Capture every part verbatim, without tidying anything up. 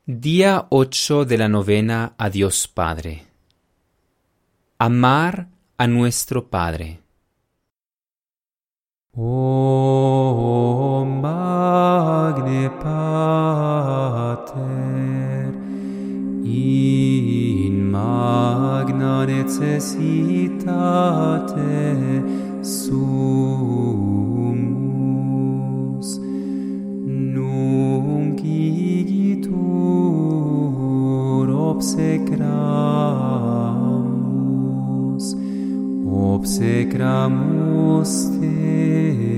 Día ocho de la novena a Dios Padre. Amar a nuestro Padre. O Magne Pater, in magna necessitate sumus, nunc igitur obsecramus, obsecramus te.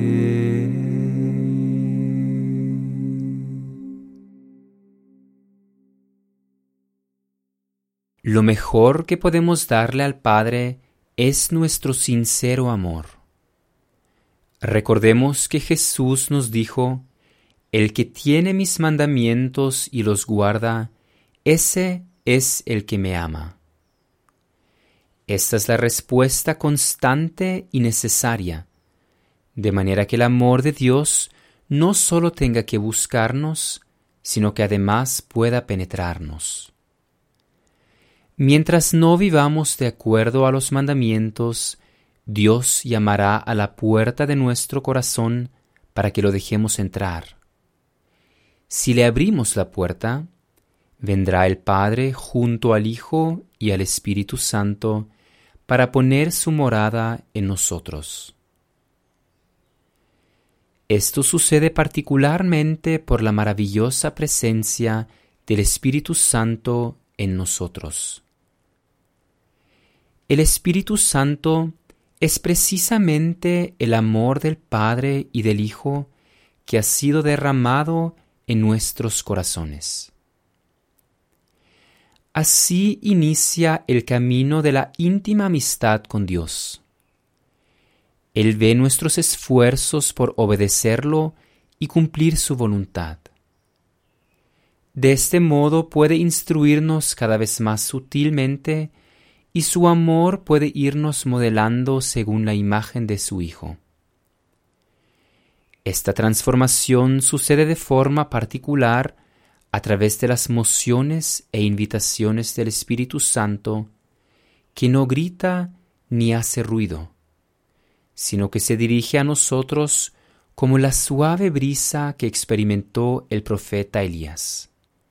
Lo mejor que podemos darle al Padre es nuestro sincero amor. Recordemos que Jesús nos dijo: el que tiene mis mandamientos y los guarda, ese es el que me ama. Esta es la respuesta constante y necesaria, de manera que el amor de Dios no solo tenga que buscarnos, sino que además pueda penetrarnos. Mientras no vivamos de acuerdo a los mandamientos, Dios llamará a la puerta de nuestro corazón para que lo dejemos entrar. Si le abrimos la puerta, vendrá el Padre junto al Hijo y al Espíritu Santo para poner su morada en nosotros. Esto sucede particularmente por la maravillosa presencia del Espíritu Santo en nosotros. El Espíritu Santo es precisamente el amor del Padre y del Hijo que ha sido derramado en nuestros corazones. Así inicia el camino de la íntima amistad con Dios. Él ve nuestros esfuerzos por obedecerlo y cumplir su voluntad. De este modo puede instruirnos cada vez más sutilmente y su amor puede irnos modelando según la imagen de su Hijo. Esta transformación sucede de forma particular a través de las mociones e invitaciones del Espíritu Santo, que no grita ni hace ruido, sino que se dirige a nosotros como la suave brisa que experimentó el profeta Elías.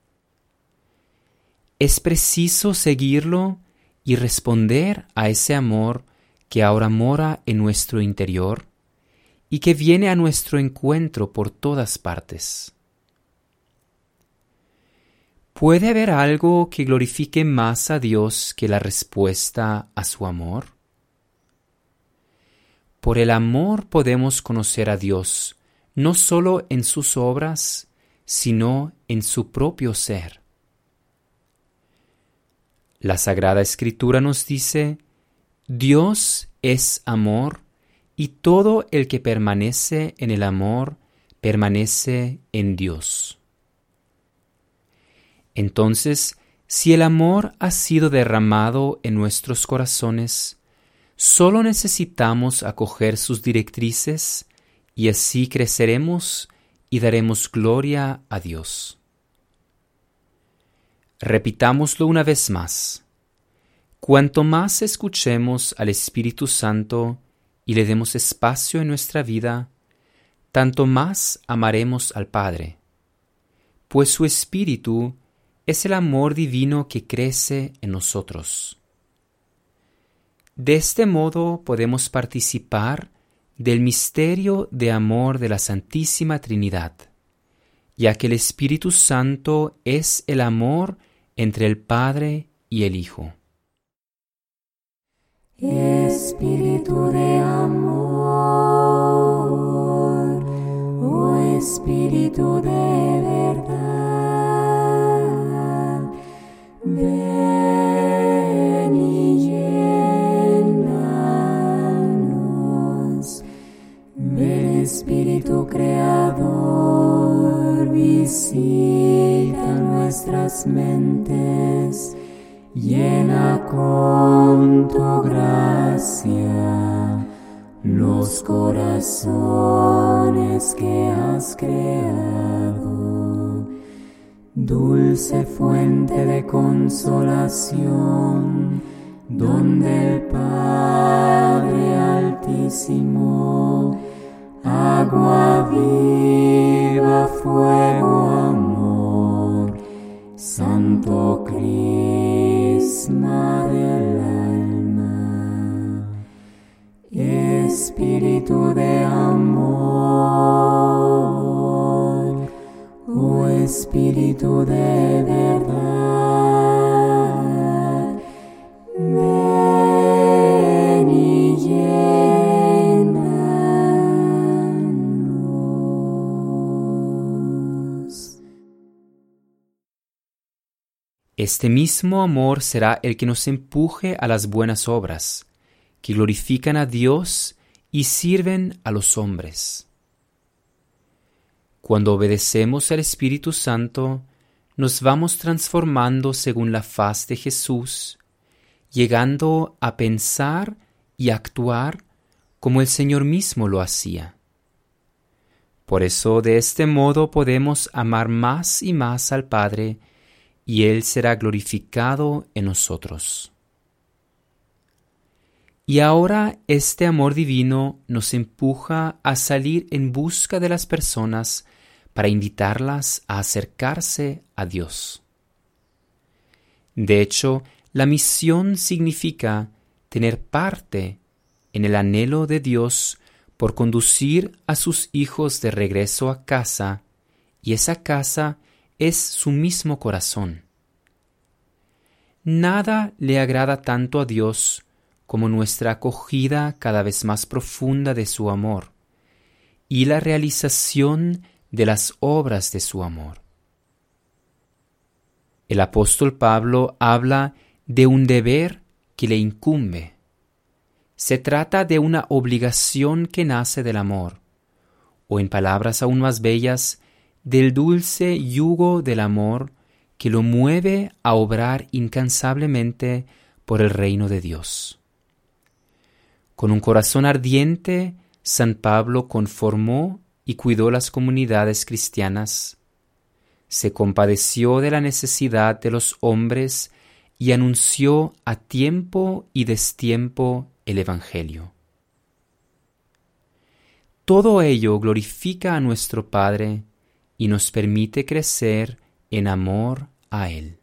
Es preciso seguirlo y responder a ese amor que ahora mora en nuestro interior y que viene a nuestro encuentro por todas partes. ¿Puede haber algo que glorifique más a Dios que la respuesta a su amor? Por el amor podemos conocer a Dios, no solo en sus obras, sino en su propio ser. La Sagrada Escritura nos dice: Dios es amor, y todo el que permanece en el amor permanece en Dios. Entonces, si el amor ha sido derramado en nuestros corazones, solo necesitamos acoger sus directrices y así creceremos y daremos gloria a Dios. Repitámoslo una vez más. Cuanto más escuchemos al Espíritu Santo y le demos espacio en nuestra vida, tanto más amaremos al Padre, pues su Espíritu es el amor divino que crece en nosotros. De este modo podemos participar del misterio de amor de la Santísima Trinidad, ya que el Espíritu Santo es el amor entre el Padre y el Hijo. Espíritu de amor, oh Espíritu de verdad, ven y llénanos. Ven, Espíritu Creador, visita nuestras mentes, llena con tu gracia los corazones que has creado. dulce fuente de consolación, donde el Padre Altísimo, agua viva, fuego, amor, santo crisma del alma, espíritu de amor, oh Espíritu de verdad, ven y llénanos. Este mismo amor será el que nos empuje a las buenas obras, que glorifican a Dios y sirven a los hombres. Cuando obedecemos al Espíritu Santo, nos vamos transformando según la faz de Jesús, llegando a pensar y actuar como el Señor mismo lo hacía. Por eso, de este modo podemos amar más y más al Padre, y Él será glorificado en nosotros. Y ahora este amor divino nos empuja a salir en busca de las personas para invitarlas a acercarse a Dios. De hecho, la misión significa tener parte en el anhelo de Dios por conducir a sus hijos de regreso a casa, y esa casa es su mismo corazón. Nada le agrada tanto a Dios como nuestra acogida cada vez más profunda de su amor y la realización de las obras de su amor. El apóstol Pablo habla de un deber que le incumbe. Se trata de una obligación que nace del amor, o en palabras aún más bellas, del dulce yugo del amor que lo mueve a obrar incansablemente por el reino de Dios. Con un corazón ardiente, San Pablo conformó y cuidó las comunidades cristianas, se compadeció de la necesidad de los hombres y anunció a tiempo y destiempo el Evangelio. Todo ello glorifica a nuestro Padre y nos permite crecer en amor a Él.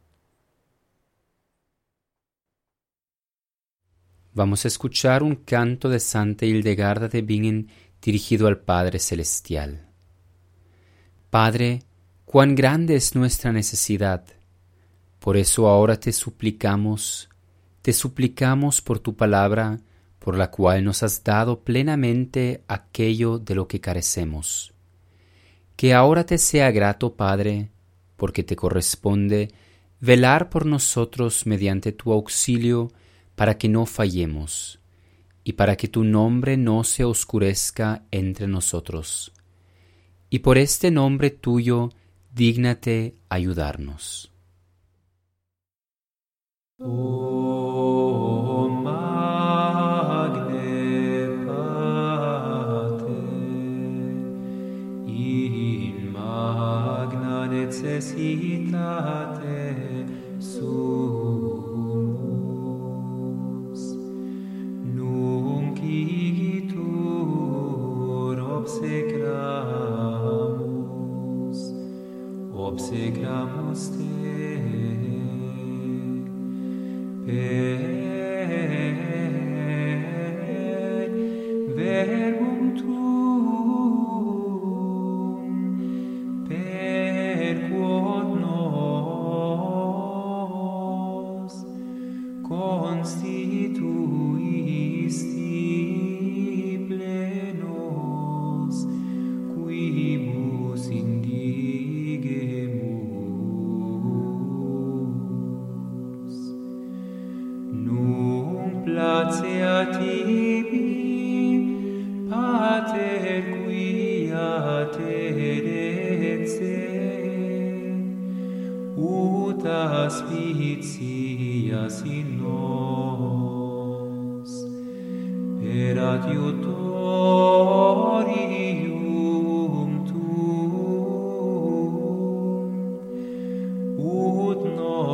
Vamos a escuchar un canto de Santa Hildegarda de Bingen dirigido al Padre Celestial. Padre, cuán grande es nuestra necesidad. Por eso ahora te suplicamos, te suplicamos por tu palabra, por la cual nos has dado plenamente aquello de lo que carecemos. Que ahora te sea grato, Padre, porque te corresponde velar por nosotros mediante tu auxilio para que no fallemos, y para que tu nombre no se oscurezca entre nosotros. Y por este nombre tuyo, dígnate ayudarnos. O magne Pater, in magna necessitate sumus, nunc igitur obsecramus, obsecramus te, per verbum tuum, per quod nos constituisti plenos, quibus indigemus. Nunc placea tibi, Pater, quia teretse, ut aspicias in nos, per adiutorium tuum, nos